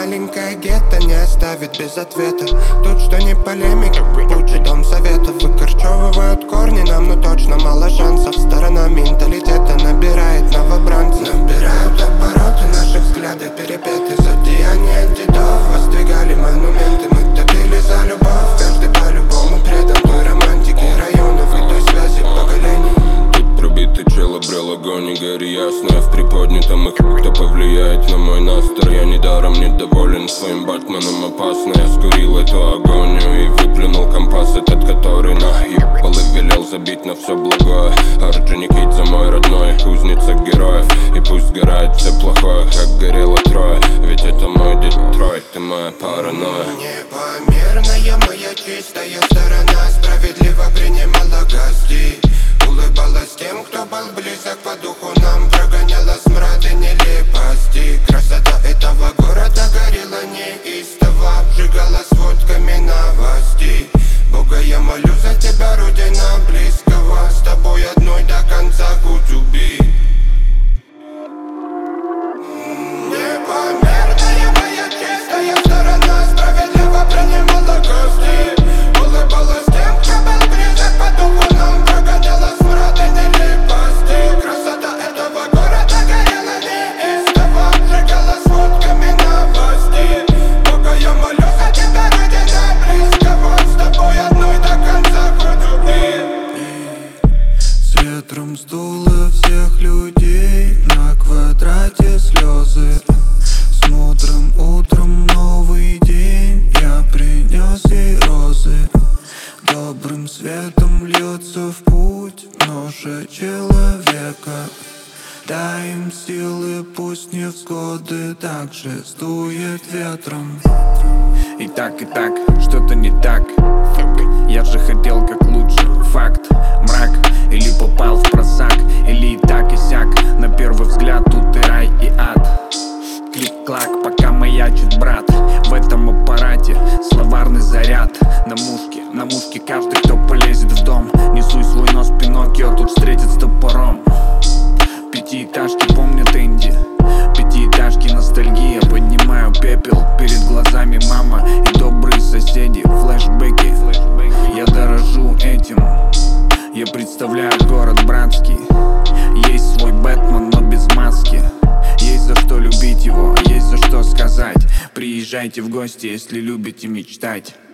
маленькое гетто не оставит без ответа. Тут что не полемика, лучше дом советов. Выкорчевывают корни нам, но точно мало шансов. Сторона менталитета набирает новобранцев. Набирают обороты, наши взгляды перепеты. Зодеяния дедов воздвигали монументы. Мы топили за любовь, каждый по-любому предан той романтике районов и той связи поколений. Тут пробитый чел обрел огонь и гори ясно. В приподнятом их кто повлияет на мой настрой. Я недаром недоволен своим Батманом, опасно. Я скурил эту агонию и выплюнул компас этот, который наебал и велел забить на все благое. Орджоникид за мой родной, кузница героев. И пусть сгорает все плохое, как горело Троя. Ведь это мой Детройт, ты моя паранойя. Непомерная моя чистая сторона справедливо принимала гостей. Улыбалась тем, кто был близок по духу нам. Прогоняла смрад и нелепости. Красота этого города горела неистово. Обжигала сводками новостей. Бога, я молю за тебя, родина близкого. С тобой одной до конца кутюби. Непомерная моя чистая сторона справедливо принимала гостей. Улыбалась тем, кто был близок по духу нам. Прогоняла смрад и нелепости. Красота этого города горела неистово. Обжигала сводками новостей. Бога, я молю за тебя, родина близкого. С тобой одной до конца кутюби. С ветром сдуло всех людей, на квадрате слезы. С мудрым утром новый день, я принес ей розы. Добрым светом льется в путь ноша человека. Дай им силы, пусть невзгоды также сдует ветром. И так, что-то не так. Я же хотел как лучше. Факт, мрак, или попал в просак, или и так и сяк. На первый взгляд тут и рай, и ад. Клик-клак, пока маячит брат. В этом аппарате словарный заряд. На мушке каждый, кто полезет в дом. Несуй свой нос, Пиноккио тут встретит с топором. Пятиэтажки помнят Энди. Пятиэтажки ностальгия. Поднимаю пепел, перед глазами мама и добрые соседи. Флэшбэки, я дорожу этим. Я представляю город братский. Есть свой Бэтмен, но без маски. Есть за что любить его, есть за что сказать. Приезжайте в гости, если любите мечтать.